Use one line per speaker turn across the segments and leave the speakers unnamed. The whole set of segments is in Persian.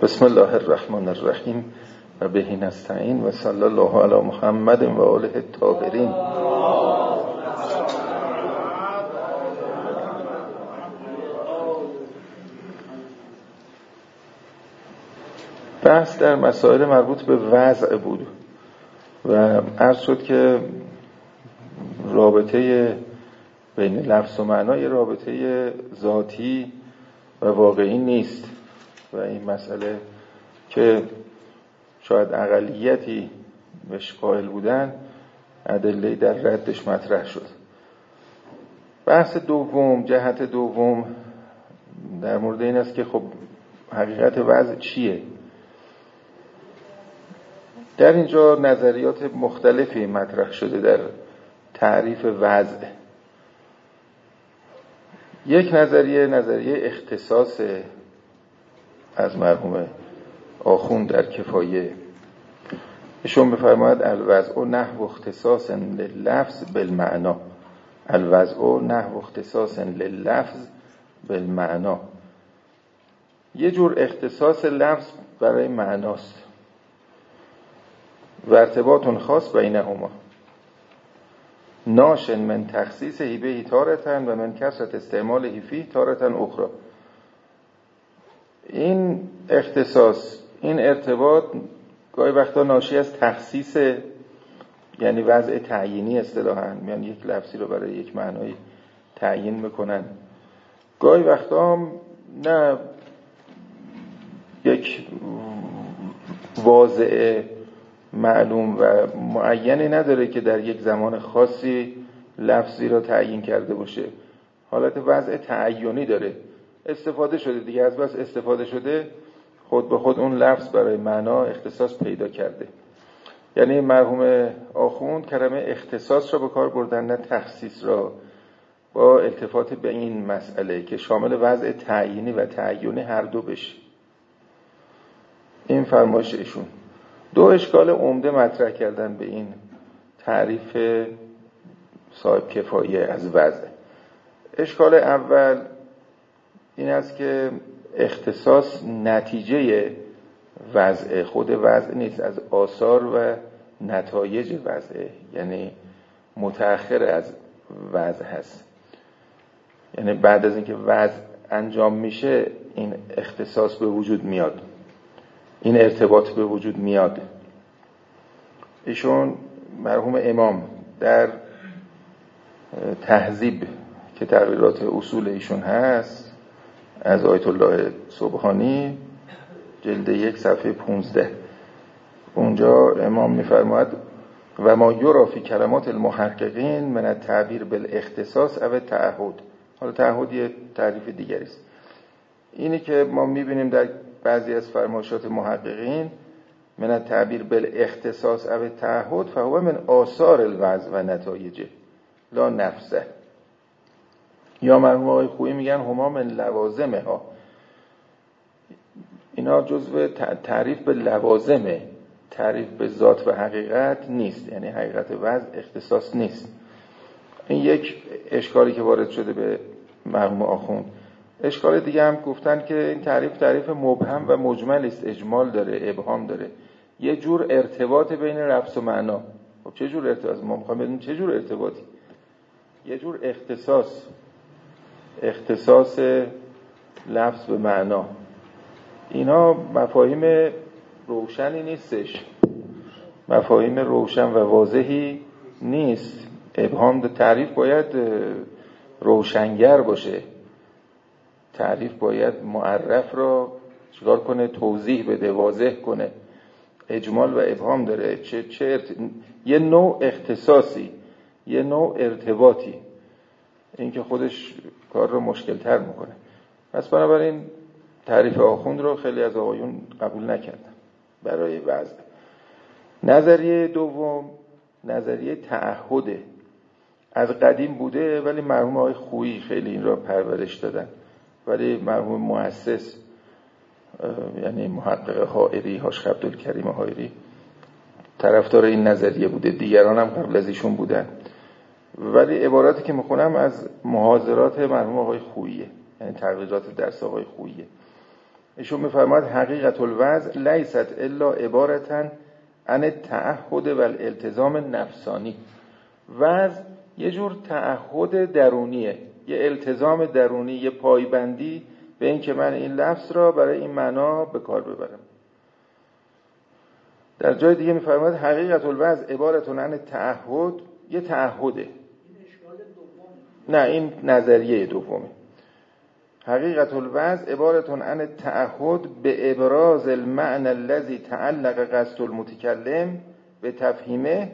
بسم الله الرحمن الرحیم و به نستعین و صلی الله علی محمد و آله الطاهرین. بحث در مسائل مربوط به وضع بود و عرض شد که رابطه بین لفظ و معنا یه رابطه ذاتی و واقعی نیست و این مسئله که شاید اقلیتی بهش قائل بودن ادله در ردش مطرح شد. بحث دوم، جهت دوم در مورد این است که خب حقیقت وضع چیه؟ در اینجا نظریات مختلفی مطرح شده در تعریف وضع. یک نظریه اختصاص از مرحوم آخوند در کفایه، ایشون می‌فرماید الوضع نحو اختصاص لللفظ بالمعنا. الوضع نحو اختصاص لللفظ بالمعنا، یه جور اختصاص لفظ برای معناست و ارتباط خاص بینهما، ناشن من تخصیص هیبه تارتن و من کثرت استعمال فیه تارتن اخرى. این اختصاص، این ارتباط گاهی وقتا ناشی از تخصیص، یعنی وضع تعیینی اصطلاحاً، یعنی یک لفظی رو برای یک معنایی تعیین میکنن. گاهی وقتا هم نه، یک واضع معلوم و معینی نداره که در یک زمان خاصی لفظی را تعیین کرده باشه، حالت وضع تعیینی داره، استفاده شده دیگه، از بس استفاده شده خود به خود اون لفظ برای معنا اختصاص پیدا کرده. یعنی مرحوم آخوند کلمه اختصاص را به کار بردن، نه تخصیص را، با التفات به این مسئله که شامل وضع تعیینی و تعیینی هر دو بشه. این فرمایش ایشون. دو اشکال عمده مطرح کردن به این تعریف صاحب کفایه از وضع. اشکال اول این است که اختصاص نتیجه وضع، خود وضع نیست، از آثار و نتایج وضع، یعنی متأخر از وضع هست. یعنی بعد از اینکه وضع انجام میشه این اختصاص به وجود میاد، این ارتباط به وجود میاد. ایشون مرحوم امام در تهذیب که تغییرات اصول ایشون هست از آیت الله سبحانی، جلد 1 صفحه 15، اونجا امام میفرماید و ما یرا فی کلمات المحققین من التعبیر بالاختصاص او تعهد. حالا تعهد یه تعریف دیگری است. اینی که ما میبینیم در بعضی از فرمایشات محققین من التعبیر بالاختصاص او تعهد فهو من آثار الوضع و نتایجه لا نفسه. یا مرحوم آقای خویی میگن هما من لوازمها، اینا جزو تعریف به لوازمه، تعریف به ذات و حقیقت نیست، یعنی حقیقت وضع اختصاص نیست. این یک اشکالی که وارد شده به مرحوم آخوند. اشکال دیگه هم گفتن که این تعریف مبهم و مجمل است، اجمال داره، ابهام داره، یه جور ارتباط بین لفظ و معنا. خب چه جور ارتباط؟ ما میخوایم بدونیم چه جور ارتباطی. یه جور اختصاص لفظ به معنا، اینا مفاهیم روشنی نیستش، مفاهیم روشن و واضحی نیست. ابهام تعریف باید روشنگر باشه، تعریف باید معرف را چیکار کنه؟ توضیح بده، واضح کنه. اجمال و ابهام داره، یه نوع اختصاصی، یه نوع ارتباطی، این که خودش کار رو مشکل تر میکنه. پس بنابراین تعریف آخوند رو خیلی از آقایون قبول نکردن برای وضع. نظریه دوم نظریه تعهده، از قدیم بوده ولی مرحوم آقای خویی خیلی این را پرورش دادن، ولی مرحوم مؤسس یعنی محقق حائری، حاج عبدالکریم حائری، طرفدار این نظریه بوده، دیگران هم قبل از ایشون بودن. ولی عبارتی که میخونم از محاضرات مرحوم آقای خوییه، یعنی تقریرات درس آقای خوییه. ایشون می‌فرماید حقیقت الوضع لیست الا عبارة عن التعهد و الالتزام نفسانی. وضع یه جور تعهد درونیه، یه التزام درونی، یه پایبندی به این که من این لفظ را برای این معنا به کار ببرم. در جای دیگه می‌فرماید حقیقت الوضع عبارة عن التعهد، یه تعهده. نه این نظریه دومه. حقیقت الوضع عبارة عن التعهد به ابراز المعنى الذي تعلق قصد المتکلم به تفهیمه،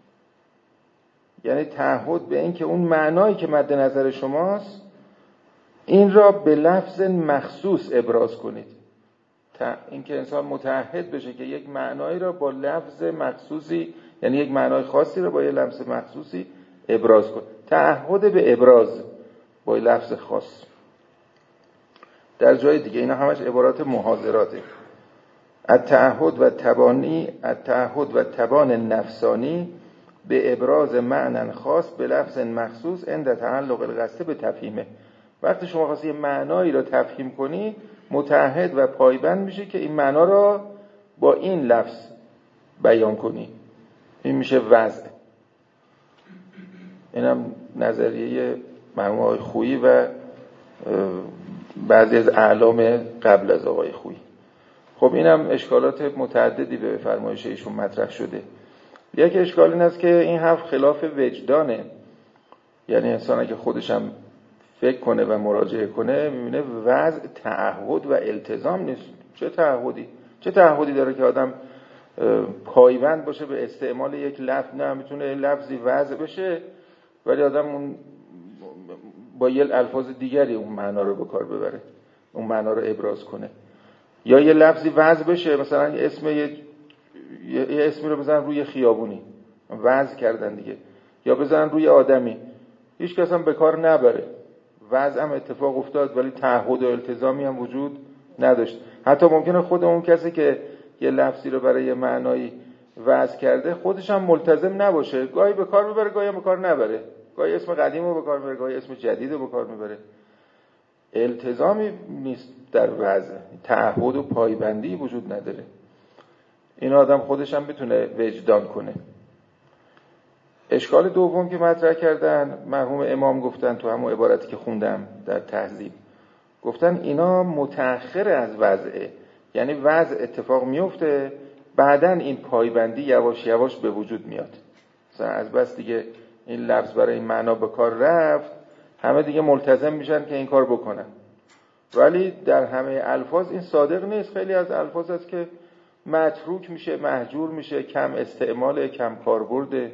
یعنی تعهد به این که اون معنایی که مد نظر شماست این را به لفظ مخصوص ابراز کنید. این که انسان متعهد بشه که یک معنایی را با لفظ مخصوصی، یعنی یک معنای خاصی را با یک لفظ مخصوصی ابراز کنید. تعهد به ابراز با لفظ خاص. در جای دیگه اینا همش عبارات محاضراته. التعهد و تبان نفسانی به ابراز معنی خاص به لفظ مخصوص عند تعلق القصد به تفهیمه. وقتی شما خواستی یه معنایی رو تفهیم کنی، متعهد و پایبند میشه که این معنا را با این لفظ بیان کنی. این میشه وضع. اینم نظریه مرحوم آقای خویی و بعضی از اعلام قبل از آقای خویی. خب اینم اشکالات متعددی به فرمایش ایشون مطرح شده. یک اشکال این است که این حرف خلاف وجدانه، یعنی انسان اگه خودش هم فکر کنه و مراجعه کنه میبینه وضع تعهد و التزام نیست. چه تعهدی داره که آدم پایبند باشه به استعمال یک لفظ؟ نه، میتونه لفظی وضع بشه ولی آدم اون با یه الفاظ دیگری اون معنا رو به کار ببره، اون معنا رو ابراز کنه. یا یه لفظی وضع بشه، مثلا یه اسمی رو بزنن روی خیابونی، وضع کردن دیگه، یا بزنن روی آدمی، هیچ کس هم به کار نبره، وضع هم اتفاق افتاد ولی تعهد و التزامی هم وجود نداشت. حتی ممکنه خود اون کسی که یه لفظی رو برای یه معنایی وضع کرده خودش هم ملتزم نباشه، گاهی به کار میبره گاهی به کار نبره، گاهی اسم قدیم رو به کار میبره گاهی اسم جدید رو به کار میبره. التزامی نیست در وضع، تعهد و پایبندی وجود نداره. این آدم خودش هم بتونه وجدان کنه. اشکال دوم که مطرح کردن مرحوم امام گفتن تو همون عبارتی که خوندم در تهذیب، گفتن اینا متأخر از وضعه، یعنی وضع اتفاق میفته بعدن این پایبندی یواش یواش به وجود میاد. مثلا از بس دیگه این لفظ برای این معنا به کار رفت، همه دیگه ملتزم میشن که این کار بکنن. ولی در همه الفاظ این صادق نیست. خیلی از الفاظ هست که متروک میشه، مهجور میشه، کم استعمال، کم کاربرد.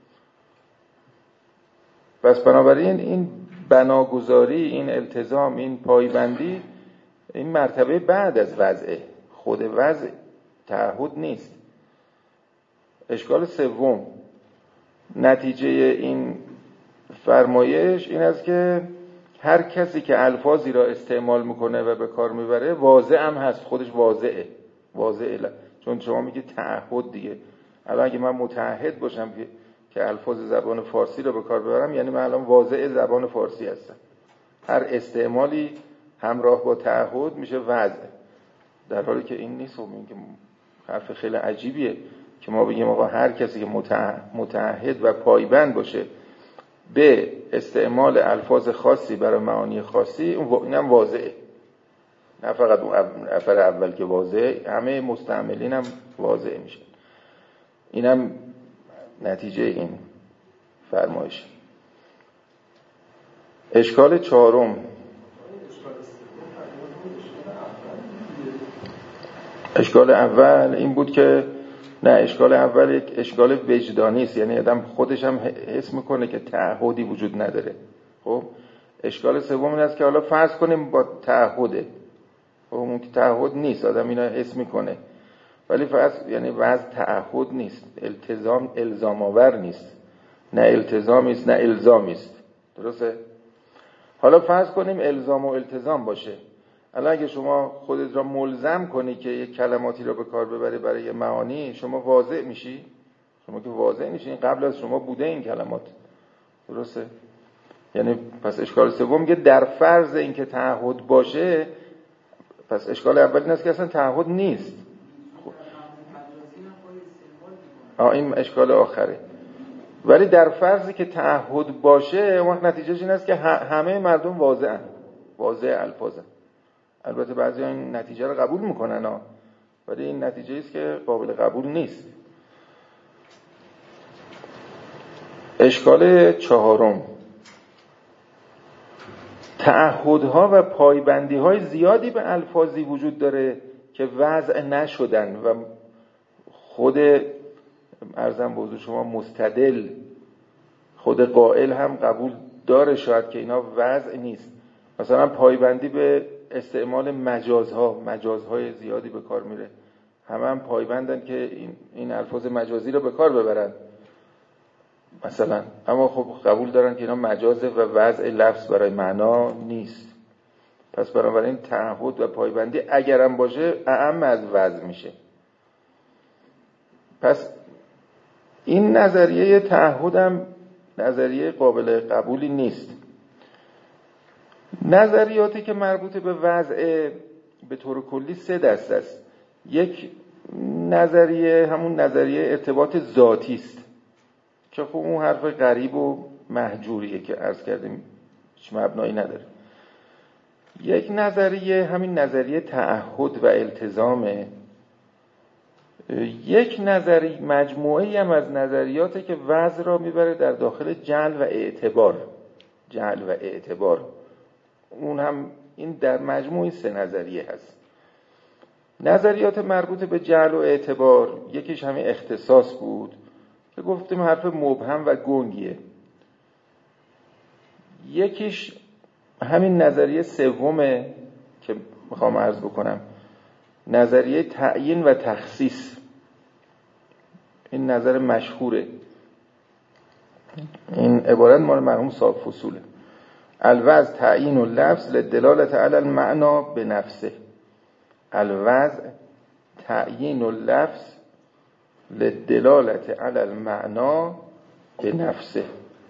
پس بنابراین این بناگذاری، این التزام، این پایبندی، این مرتبه بعد از وضعه، خود وضع تعهد نیست. اشکال سوم، نتیجه این فرمایش این است که هر کسی که الفاظی را استعمال میکنه و به کار میبره واضع هم هست، خودش واضعه. چون شما میگه تعهد دیگه، الان اگه من متعهد باشم که الفاظ زبان فارسی رو به کار ببرم، یعنی من الان واضع زبان فارسی هستم. هر استعمالی همراه با تعهد میشه وضع، در حالی که این نیست. این که حرف خیلی عجیبیه که ما بگیم آقا هر کسی که متعهد و پایبند باشه به استعمال الفاظ خاصی برای معانی خاصی، اینم واضعه. نه فقط اون نفر اول که واضعه، همه مستعملین هم واضع میشه. اینم نتیجه این فرمایش. اشکال چهارم، اشکال اول این بود که نه، اشکال اول یک اشکال وجدانی است، یعنی آدم خودش هم حس میکنه که تعهدی وجود نداره. خب اشکال سوم این است که حالا فرض کنیم با تعهده، خب اون که تعهد نیست، آدم اینا حس میکنه ولی فرض یعنی وضع تعهد نیست، الزام آور نیست، نه التزامی است نه الزامی است. درسته؟ حالا فرض کنیم الزام و التزام باشه. الان اگه شما خودت را ملزم کنی که یک کلماتی را به کار ببری برای معانی، شما واضع میشی؟ شما که واضع نیشین، قبل از شما بوده این کلمات. درسته؟ یعنی پس اشکال سوم میگه در فرض اینکه تعهد باشه، پس اشکال اول این است که اصلا تعهد نیست. این اشکال آخره. ولی در فرضی که تعهد باشه، اون نتیجهش این است که همه مردم واضح الفاظن. البته بعضی این نتیجه رو قبول میکنن ولی این نتیجه است که قابل قبول نیست. اشکال چهارم، تعهدها و پایبندی‌های زیادی به الفاظی وجود داره که وضع نشدن و خود عرضم به حضور شما مستدل، خود قائل هم قبول داره شاید که اینا وضع نیست. مثلا پایبندی به استعمال مجازهای زیادی به کار میره، هم پایبندن که این الفاظ مجازی رو به کار ببرن مثلا، اما خب قبول دارن که اینا مجازه و وضع لفظ برای معنا نیست. پس بنابراین تعهد و پایبندی اگرم باشه اعم از وضع میشه. پس این نظریه تعهد هم نظریه قابل قبولی نیست. نظریاتی که مربوط به وضع به طور کلی 3 دسته است. یک نظریه همون نظریه ارتباط ذاتی است که خب اون حرف غریب و مهجوریه که عرض کردیم هیچ مبنایی نداره. یک نظریه همین نظریه تعهد و التزامه. یک نظریه مجموعه‌ای هم از نظریاتی که وضع را میبره در داخل جعل و اعتبار. اون هم این در مجموعی 3 نظریه هست. نظریات مربوط به جعل و اعتبار، یکیش همین اختصاص بود که گفتیم حرف مبهم و گنگیه. یکیش همین نظریه سومه که میخوام عرض بکنم، نظریه تعیین و تخصیص. این نظر مشهوره، این عبارت مال مرحوم صاحب فصوله: الوضع تعیین اللفظ للدلالة علی المعنا بنفسه. الوضع تعیین اللفظ للدلالة علی المعنا بنفسه.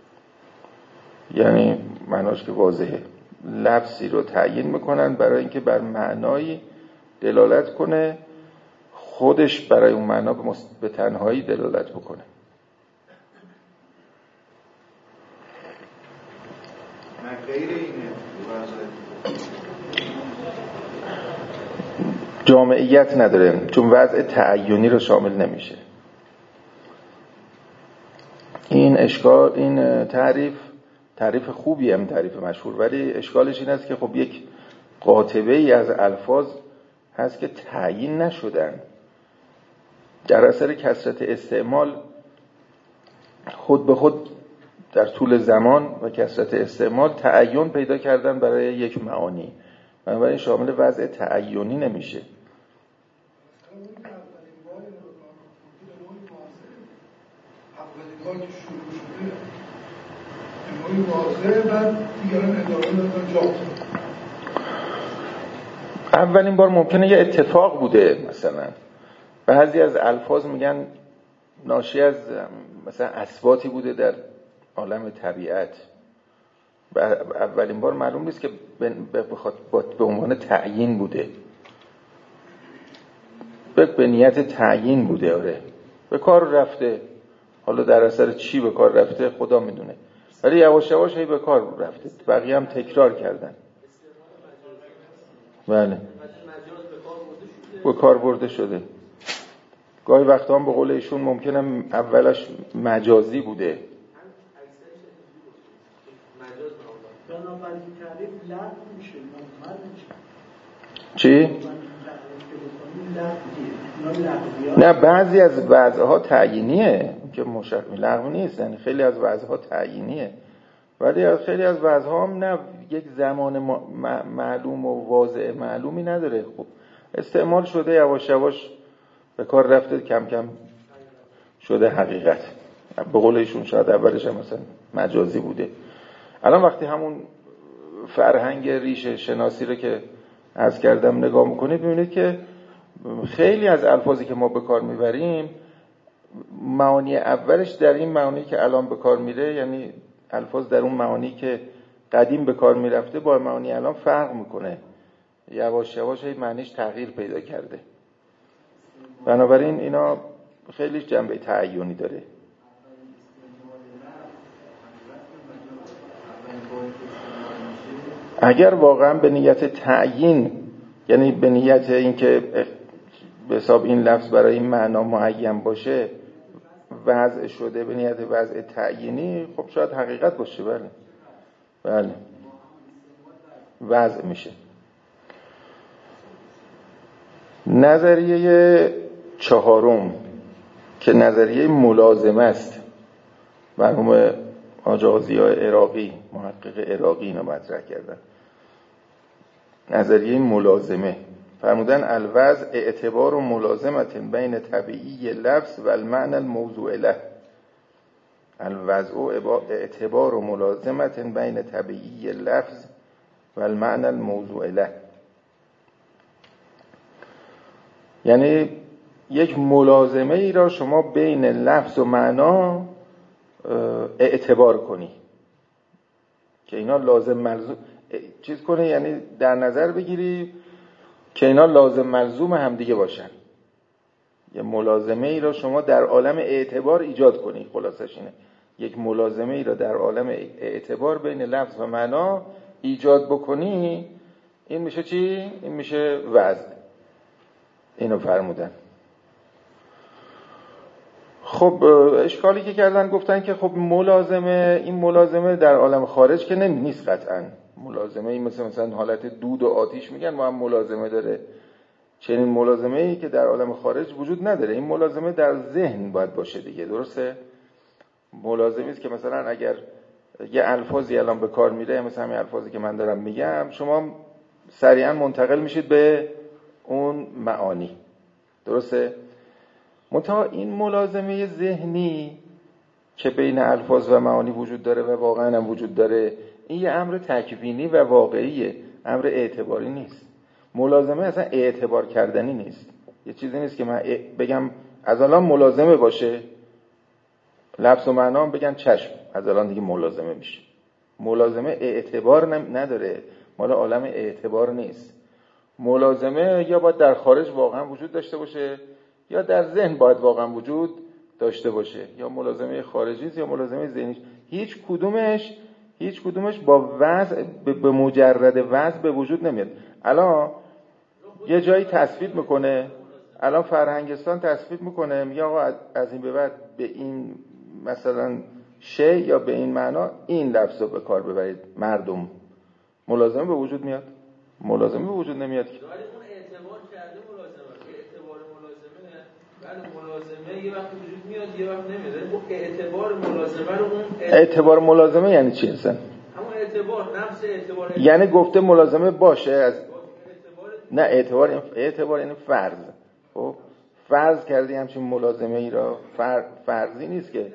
یعنی معناش که واضحه، لفظی رو تعیین میکنن برای اینکه بر معنایی دلالت کنه، خودش برای اون معنا به تنهایی دلالت بکنه.
غیر اینه
جامعیت نداره، چون وضع تعیینی رو شامل نمیشه. این اشکال، این تعریف خوبی هم تعریف مشهور، ولی اشکالش این است که خب یک قاطبه ای از الفاظ هست که تعیین نشدن در اثر کثرت استعمال، خود به خود در طول زمان و کثرت استعمال تعین پیدا کردن برای یک معانی، بنابراین شامل وضع تعیینی نمیشه. اولین بار ممکنه یه اتفاق بوده، مثلا بعضی از الفاظ میگن ناشی از مثلا اثباتی بوده در عالم طبیعت. اولین بار معلوم نیست که به عنوان تعیین بوده، به نیت تعیین بوده. آره به کار رفته، حالا در اثر چی به کار رفته خدا میدونه، ولی یواش یواش هی به کار رفته، بقیه هم تکرار کردن. بله به کار برده شده. گاهی وقتا هم به قول ایشون ممکنه اولش مجازی بوده. چی؟ نه بعضی از وضعها تعیینیه که لغو نیست، یعنی خیلی از وضعها تعیینیه، ولی از خیلی از وضعها هم نه، یک زمان معلوم و واضع معلومی نداره. خب استعمال شده، یواش یواش به کار رفته، کم کم شده حقیقت. به قول ایشون شاید اولش هم مثلا مجازی بوده. الان وقتی همون فرهنگ ریشه شناسی رو که عرض کردم نگاه میکنید، ببینید که خیلی از الفاظی که ما به کار میبریم، معانی اولش در این معانی که الان به کار میره، یعنی الفاظ در اون معانی که قدیم به کار میرفته با معانی الان فرق میکنه. یواش یواش معنیش تغییر پیدا کرده. بنابراین اینا خیلی جنبه تعیینی داره. اگر واقعا به نیت تعیین، یعنی به نیت اینکه به حساب این لفظ برای این معنا معین باشه وضع شده، به نیت وضع تعیینی، خب شاید حقیقت باشه. بله وضع میشه. نظریه چهارم که نظریه ملازمه است، مرحوم حاج آقا ضیاء عراقی، محقق عراقی اینو مطرح کردن. نظریه ملازمه فرمودن الوضع اعتبار و ملازمت بین طبیعی لفظ و المعنى الموضوع له. الوضع اعتبار و ملازمت بین طبیعی لفظ و المعنى الموضوع له، یعنی یک ملازمه ای را شما بین لفظ و معنا اعتبار کنی که اینا لازم ملزوم چیز کنه، یعنی در نظر بگیری که اینا لازم ملزوم همدیگه باشن. یه ملازمه ای را شما در عالم اعتبار ایجاد کنی، خلاصش اینه. یک ملازمه ای را در عالم اعتبار بین لفظ و معنا ایجاد بکنی، این میشه چی؟ این میشه وضع. اینو فرمودن. خب اشکالی که کردن گفتن که خب ملازمه، این ملازمه در عالم خارج که نیست قطعاً. ملازمه این مثلا حالت دود و آتیش میگن ما هم ملازمه داره، چنین ملازمه ای که در عالم خارج وجود نداره. این ملازمه در ذهن باید باشه دیگه، درسته؟ ملازمه است که مثلا اگر یه الفاظی الان به کار میره، مثلا همین الفاظی که من دارم میگم، شما سریعا منتقل میشید به اون معانی، درسته؟ منتها این ملازمه ذهنی که بین الفاظ و معانی وجود داره و واقعا هم وجود داره، این یه امر تکوینی و واقعیه، امر اعتباری نیست. ملازمه اصلا اعتبار کردنی نیست. یه چیزی نیست که من بگم از الان ملازمه باشه، لفظ و معنا هم بگن چشم از الان دیگه ملازمه میشه. ملازمه اعتبار نداره، مال عالم اعتبار نیست. ملازمه یا باید در خارج واقعا وجود داشته باشه یا در ذهن باید واقعا وجود داشته باشه، یا ملازمه خارجی است یا ملازمه ذهنی. هیچ کدومش با وضع به مجرد وضع به وجود نمیاد. الان یه جایی تصفیه میکنه، الان فرهنگستان تصفیه میکنه، میگه آقا از این به بعد به این مثلا شی یا به این معنا این لفظ رو به کار ببرید مردم. ملازمه به وجود میاد؟ ملازمه به وجود نمیاد.
ولی اون اعتبار کرده ملازمه، اعتبار ملازمه، بعد ملازمه یه وقت وجود میاد یه وقت نمیاد. اون اعتبار ملازمه رو اون
اعتبار ملازمه یعنی چی اصلا؟
همون اعتبار، نفس اعتبار.
یعنی گفته ملازمه باشه از نه اعتبار یعنی فرض. خب فرض کردی همچین ملازمه ای را، فرضی نیست که.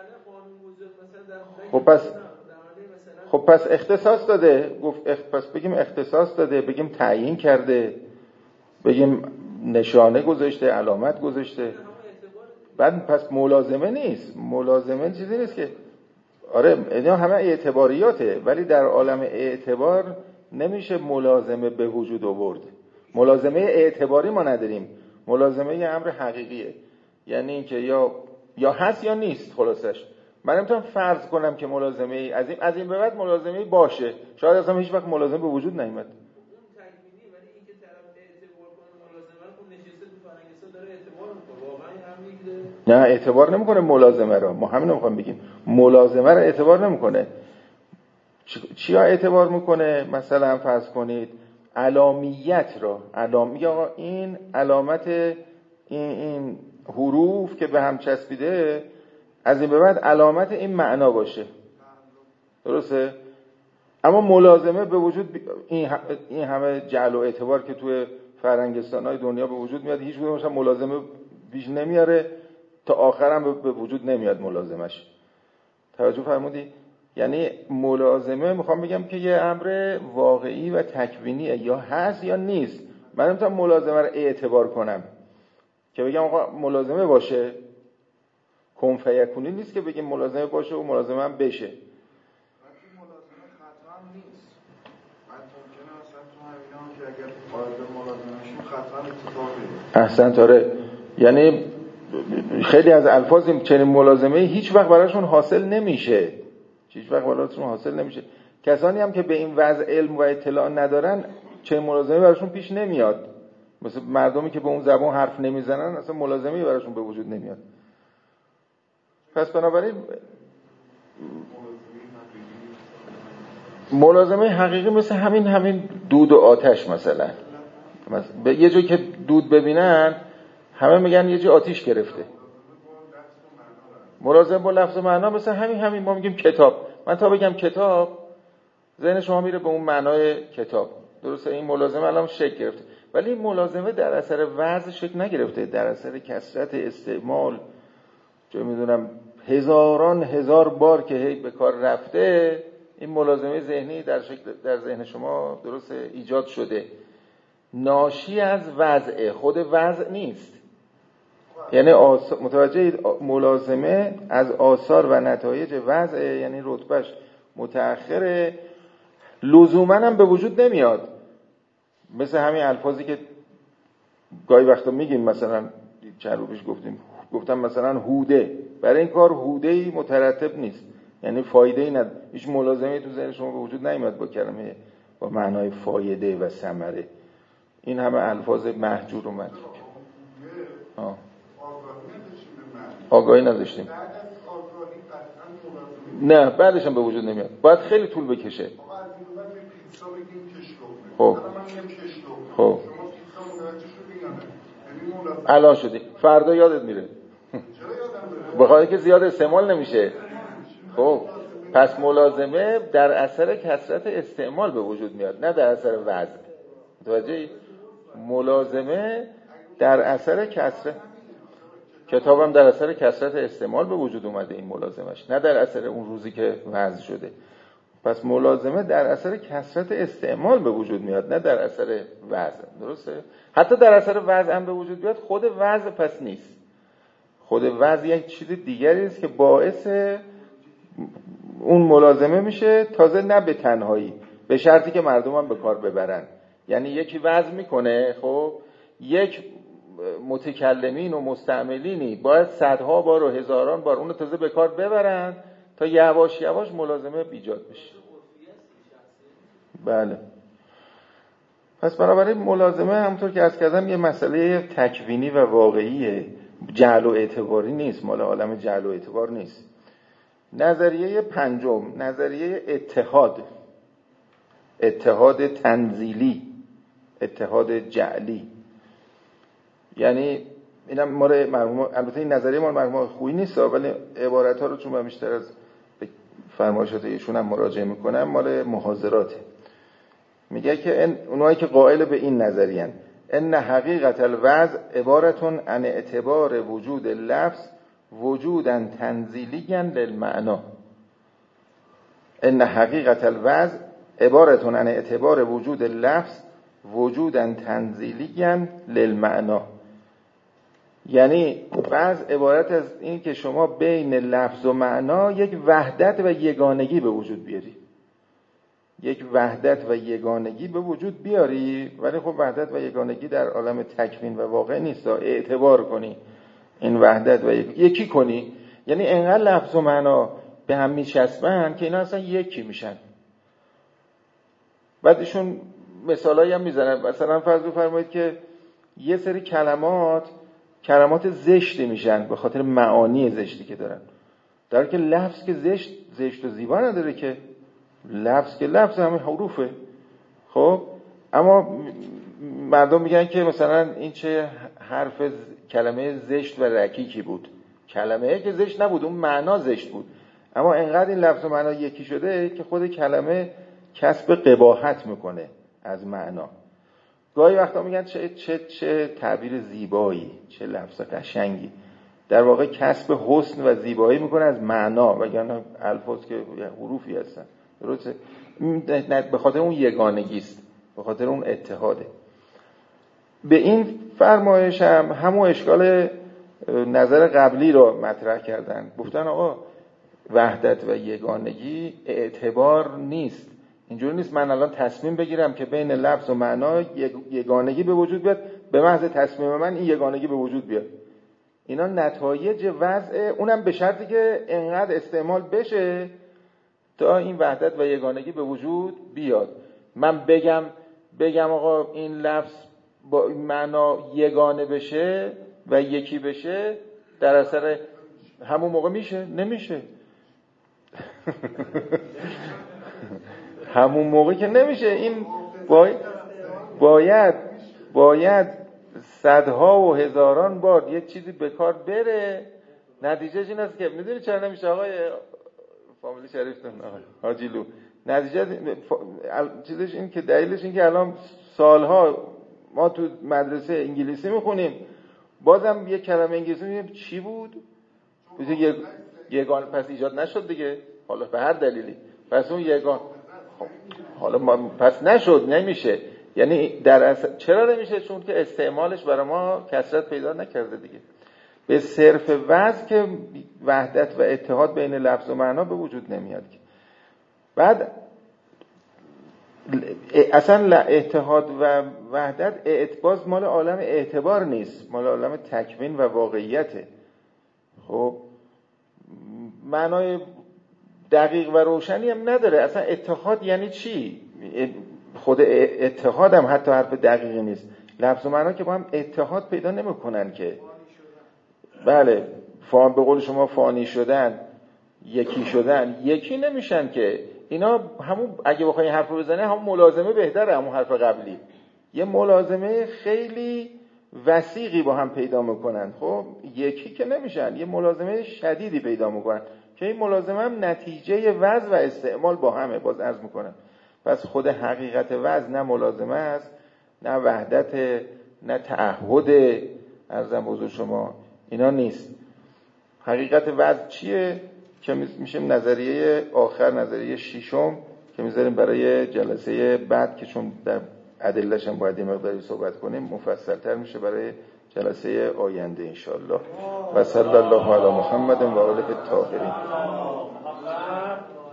خب پس اختصاص داده، پس بگیم اختصاص داده، بگیم تعیین کرده، بگیم نشانه گذاشته، علامت گذاشته. بعد پس ملازمه نیست. ملازمه چیزی نیست که آره اینا همه اعتباریاته، ولی در عالم اعتبار نمیشه ملازمه به وجود آورد. ملازمه اعتباری ما نداریم. ملازمه یه امر حقیقیه، یعنی اینکه یا هست یا نیست. خلاصش من نمیتونم فرض کنم که ملازمه ای از این به بعد ملازمه ای باشه، شاید اصلا هیچ وقت ملازمه به وجود نیامد.
ولی اینکه طرف اعتبار کنه ملازمه رو اون نشسته تو فرهنگستان داره اعتبار میکنه، واقعا
نه اعتبار نمیکنه ملازمه رو. ما همین رو میخوام بگیم، ملازمه رو اعتبار نمیکنه. چیا اعتبار میکنه؟ مثلا فرض کنید علامیت را، میگه آقا این علامت این حروف که به هم چسبیده از این به بعد علامت این معنا باشه، درسته؟ اما ملازمه به وجود این همه جعل و اعتبار که توی فرهنگستان‌های دنیا به وجود میاد، هیچ کدومش هم ملازمه پیش نمیاره، تا آخر هم به وجود نمیاد ملازمش. توجه فرمودی؟ یعنی ملازمه میخوام بگم که یه امر واقعی و تکوینیه، یا هست یا نیست. من نمیتونم ملازمه رو اعتبار کنم که بگم آقا ملازمه باشه. کن فیکونی نیست که بگیم ملازمه باشه و ملازمه هم بشه.
وقتی ملازمه خطا هم نیست. من ممکنه اصلا تو همینا که اگر
احسنت. آره، یعنی خیلی از الفاظ چنین ملازمه هیچ وقت براشون حاصل نمیشه، هیچ وقت براشون حاصل نمیشه. کسانی هم که به این وضع علم و اطلاع ندارن چنین ملازمه براشون پیش نمیاد. مثل مردمی که به اون زبان حرف نمیزنن اصلا ملازمه براشون به وجود نمیاد. پس بنابراین ملازمه حقیقی مثل همین دود و آتش مثلا به یه جایی که دود ببینن همه میگن یه جای آتش گرفته. ملازمه با لفظ و معنا مثل همین ما میگیم کتاب. من تا بگم کتاب ذهن شما میره به اون معنای کتاب. درسته؟ این ملازمه الان شکل گرفته، ولی این ملازمه در اثر وضع شکل نگرفته، در اثر کثرت استعمال، چه میدونم هزاران هزار بار که هی به کار رفته، این ملازمه ذهنی در ذهن شما درسته ایجاد شده. ناشی از وضع، خود وضع نیست. یعنی متوجه ملازمه از آثار و نتایج وضع، یعنی رتبهش متأخره، لزوماً هم به وجود نمیاد. مثل همین الفاظی که گاهی وقتا میگیم، مثلا چند رو پیش گفتم مثلا هوده، برای این کار هوده‌ای مترتب نیست، یعنی فایده‌ای نداره. هیچ ملازمه‌ای تو ذهن شما به وجود نمیاد با کلمه با معنای فایده و ثمره. این همه الفاظ مهجور و متروک. آگاهی نداشتیم. نه، بعدش هم به وجود نمیاد، باید خیلی طول بکشه. خب الان شدی، فردا یادت میره. بخاطر که زیاد استعمال نمیشه. خب پس ملازمه در اثر کثرت استعمال به وجود میاد، نه در اثر وضع. متوجهی؟ ملازمه در اثر کثرت، کتابم در اثر کثرت استعمال به وجود اومده این ملازمش، نه در اثر اون روزی که وضع شده. پس ملازمه در اثر کثرت استعمال به وجود میاد، نه در اثر وضع. درسته؟ حتی در اثر وضع هم به وجود بیاد، خود وضع پس نیست. خود وضع یک چیز دیگری است که باعث اون ملازمه میشه، تازه نه به تنهایی، به شرطی که مردم هم به کار ببرن. یعنی یکی وضع میکنه، خب یک متکلمین و مستعملینی باید صدها بار و هزاران بار اونو تازه به کار ببرن تا یواش یواش ملازمه ایجاد بشه. بله. پس بنابراین ملازمه همونطور که عرض کردم یه مسئله تکوینی و واقعیه، جعل و اعتباری نیست، مال عالم جعل و اعتبار نیست. نظریه پنجم، نظریه اتحاد تنزیلی، اتحاد جعلی. یعنی اینم مال مرحوم، البته این نظریه مال مرحوم خویی نیست، ولی عبارت ها رو چون من بیشتر از فرمایشات ایشون هم مراجعه میکنم، مال محاضراته. میگه که اونایی که قائل به این نظریه‌اند، ان حقیقت الوضع عبارتون عن اعتبار وجود لفظ وجوداً تنزیلیاً للمعنا. ان حقیقت الوضع عبارتون عن اعتبار وجود لفظ وجوداً تنزیلیاً للمعنا. یعنی وضع عبارت از این که شما بین لفظ و معنا یک وحدت و یگانگی به وجود بیاری، یک وحدت و یگانگی به وجود بیاری. ولی خب وحدت و یگانگی در عالم تکوین و واقع نیست، اعتبار کنی این وحدت و یکی کنی، یعنی انقدر لفظ و معنا به هم میچسبن که اینا اصلا یکی میشن. بعد ایشون مثالایی هم میزنن، مثلا فرض بفرمایید که یه سری کلمات زشتی میشن به خاطر معانی زشتی که دارن، در حالی که لفظ که زشت و زیبا نداره، که لفظ که لفظ همه حروفه. خب اما مردم میگن که مثلا این چه حرف کلمه زشت و رکیکی بود، کلمه که زشت نبود، اون معنا زشت بود، اما انقدر این لفظ و معنا یکی شده که خود کلمه کسب قباحت میکنه از معنا. گاهی وقتا میگن چه تعبیر زیبایی، چه لفظ قشنگی، در واقع کسب حسن و زیبایی میکنه از معنا، وگرنه الفاظ که حروفی هستن. درسته؟ به خاطر اون یگانگی است، به خاطر اون اتحاده. به این فرمایش هم همون اشکال نظر قبلی رو مطرح کردن، گفتن آقا وحدت و یگانگی اعتبار نیست. اینجوری نیست من الان تصمیم بگیرم که بین لفظ و معنا یگانگی به وجود بیاد، به محض تصمیم من این یگانگی به وجود بیاد. اینا نتایج وضع، اونم به شرطی که انقدر استعمال بشه تا این وحدت و یگانگی به وجود بیاد. من بگم آقا این لفظ با این معنا یگانه بشه و یکی بشه، در اثر همون موقع میشه؟ نمیشه. همون موقع که نمیشه. این باید صدها و هزاران بار یک چیزی به کار بره. نتیجهش این است که میدونی چرا نمیشه آقای فامیلی شریفتون حاجی لو؟ نتیجه چیزش این که دلیلش این که الان سالها ما تو مدرسه انگلیسی میخونیم، بازم یک کلمه انگلیسی میگیم چی بود؟ یگان پس ایجاد نشد دیگه، حالا به هر دلیلی پس اون یگان حالا پس نشد، نمیشه. یعنی چرا نمیشه؟ چون که استعمالش برای ما کثرت پیدا نکرده دیگه. به صرف وضع که وحدت و اتحاد بین لفظ و معنا به وجود نمیاد. بعد اصلا اتحاد و وحدت باز مال عالم اعتبار نیست، مال عالم تکوین و واقعیته. خب معنای دقیق و روشنی هم نداره. اصلا اتحاد یعنی چی؟ خود اتحاد هم حتی حرف دقیقی نیست. لفظ و معنا که با هم اتحاد پیدا نمیکنن که. بله، به قول شما فانی شدن، یکی شدن، یکی نمیشن که. اینا همون اگه بخوای حرف بزنه همون ملازمه بهتره، همون حرف قبلی. یه ملازمه خیلی وسیقی با هم پیدا میکنن. خب یکی که نمیشن، یه ملازمه شدیدی پیدا میکنن که این ملازمه هم نتیجه وضع و استعمال با همه. باز عرض میکنم پس خود حقیقت وضع نه ملازمه است، نه وحدت، نه تعهد. عرضم حضور شما اینا نیست. حقیقت وضع چیه که میشه نظریه آخر، نظریه ششم که میذاریم برای جلسه بعد، که چون در ادله‌ش هم باید یه مقداری صحبت کنیم، مفصل‌تر میشه برای جلسه آینده انشالله. و صلی الله علی محمد و آله الطاهرین.